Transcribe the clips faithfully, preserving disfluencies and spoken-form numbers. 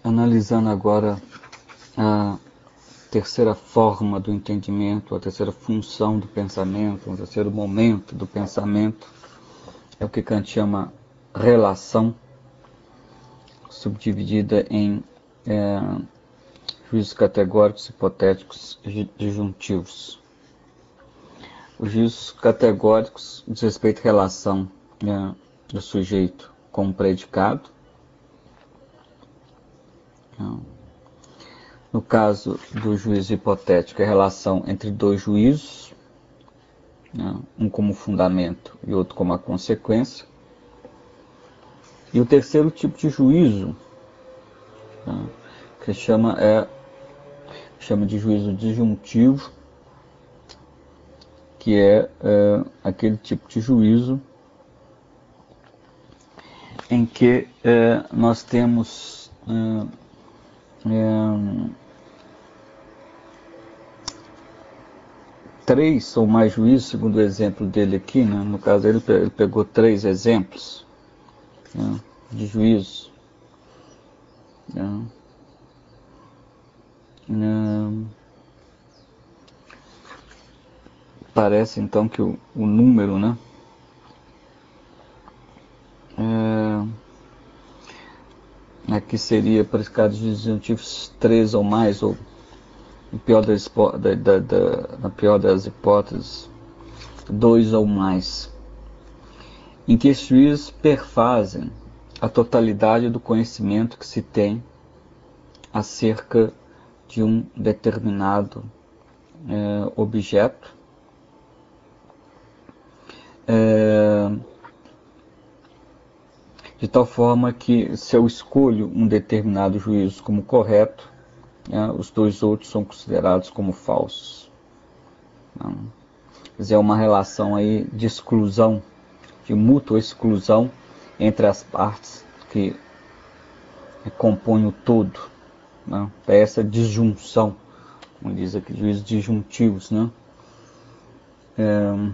analisando agora a terceira forma do entendimento, a terceira função do pensamento, o terceiro momento do pensamento, é o que Kant chama relação, subdividida em é, juízos categóricos, hipotéticos e disjuntivos. Os juízos categóricos diz respeito à relação é, do sujeito com o predicado. No caso do juízo hipotético, é a relação entre dois juízos, né, um como fundamento e outro como a consequência. E o terceiro tipo de juízo, né, que chama, é, chama de juízo disjuntivo, que é, é aquele tipo de juízo em que é, nós temos é, é, três ou mais juízos, segundo o exemplo dele aqui, né? No caso ele, ele pegou três exemplos, né, de juízo. Né? É, parece então que o, o número, né, é, aqui seria para os casos disjuntivos três ou mais, ou no pior das, da, da, da, na pior das hipóteses, dois ou mais, em que esses juízos perfazem a totalidade do conhecimento que se tem acerca de um determinado é, objeto, é, de tal forma que, se eu escolho um determinado juízo como correto, é, os dois outros são considerados como falsos. Não. Quer dizer, é uma relação aí de exclusão, de mútua exclusão entre as partes que compõem o todo. Né? É essa disjunção, como diz aqui, juízos disjuntivos, né? É,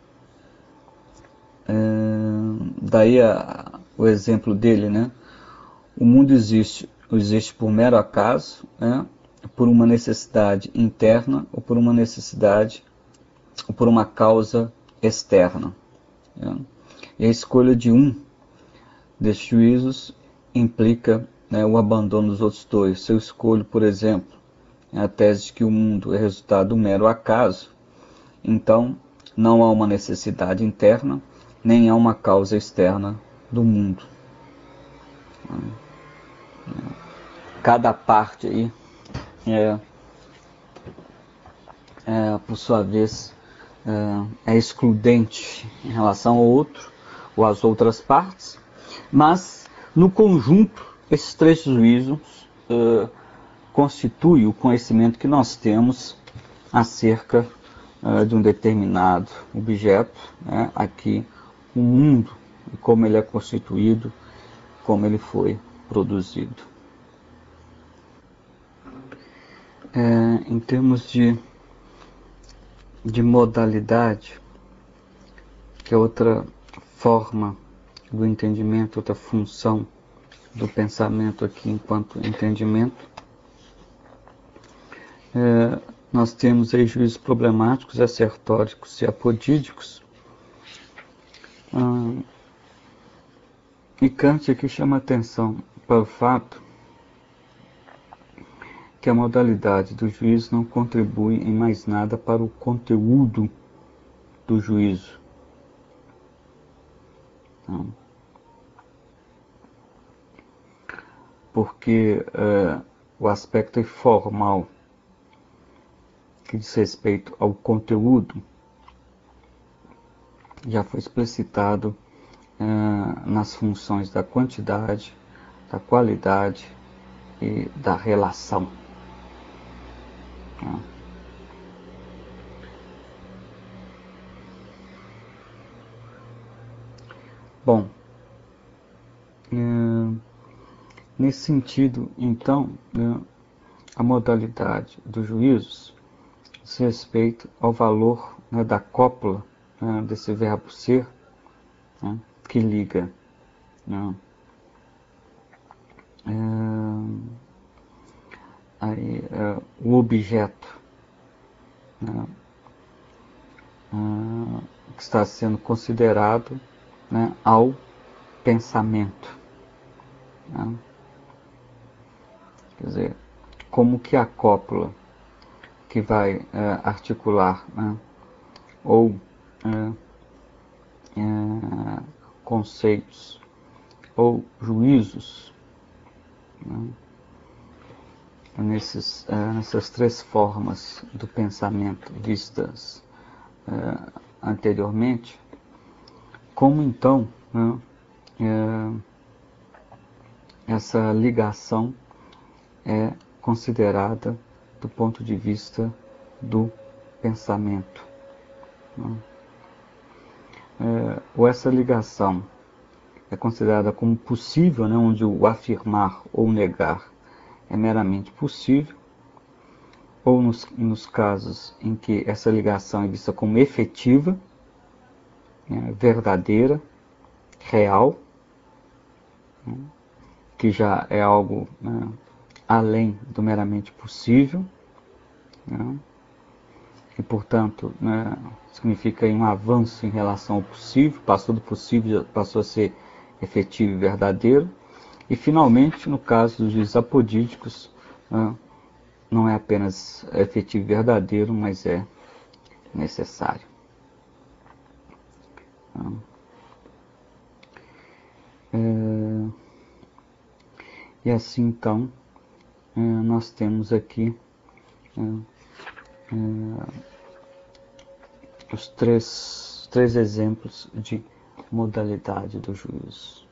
é, daí a, o exemplo dele, né? O mundo existe, existe por mero acaso, né? Por uma necessidade interna ou por uma necessidade ou por uma causa externa. Né? E a escolha de um desses juízos implica, né, o abandono dos outros dois. Se eu escolho, por exemplo, a tese de que o mundo é resultado do mero acaso, então não há uma necessidade interna, nem há uma causa externa do mundo. Cada parte aí é, é por sua vez, é, é excludente em relação ao outro ou às outras partes, mas no conjunto esses três juízos uh, constituem o conhecimento que nós temos acerca uh, de um determinado objeto, né? Aqui o mundo, e como ele é constituído, como ele foi produzido. É, em termos de, de modalidade, que é outra forma do entendimento, outra função do pensamento aqui enquanto entendimento, é, nós temos aí juízos problemáticos, assertóricos e apodídicos. Ah, e Kant aqui chama atenção para o fato que a modalidade do juízo não contribui em mais nada para o conteúdo do juízo. Então, porque uh, o aspecto formal que diz respeito ao conteúdo já foi explicitado uh, nas funções da quantidade, da qualidade e da relação. Uh. Bom, uh, nesse sentido, então, uh, a modalidade dos juízos diz respeito ao valor, né, da cópula, né, desse verbo ser, né, que liga, né, é, o objeto, né, uh, que está sendo considerado, né, ao pensamento. Né? Quer dizer, como que a cópula que vai uh, articular, né, ou uh, uh, conceitos ou juízos, né, nesses, uh, nessas três formas do pensamento vistas uh, anteriormente, como então, né, uh, essa ligação é considerada do ponto de vista do pensamento, né? É, ou essa ligação é considerada como possível, né, onde o afirmar ou negar é meramente possível, ou nos, nos casos em que essa ligação é vista como efetiva, né, verdadeira, real, né, que já é algo, né, além do meramente possível, né, e portanto, né, significa um avanço em relação ao possível, passou do possível, passou a ser efetivo e verdadeiro. E finalmente, no caso dos juízes apodíticos, né, não é apenas efetivo e verdadeiro, mas é necessário. É, e assim então, é, nós temos aqui é, é, os três, três exemplos de modalidade do juízo.